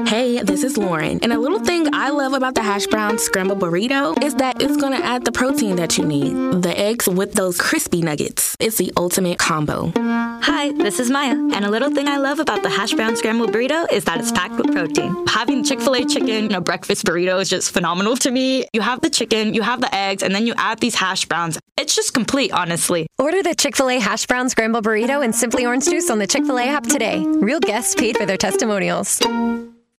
Hey, this is Lauren, and a little thing I love about the hash brown scrambled burrito is that it's gonna add the protein that you need. The eggs with those crispy nuggets. It's the ultimate combo. Hi, this is Maya, and a little thing I love about the hash brown scrambled burrito is that it's packed with protein. Having Chick-fil-A chicken in a breakfast burrito is just phenomenal to me. You have the chicken, you have the eggs, and then you add these hash browns. It's just complete, honestly. Order the Chick-fil-A hash brown scrambled burrito and Simply Orange Juice on the Chick-fil-A app today. Real guests paid for their testimonials.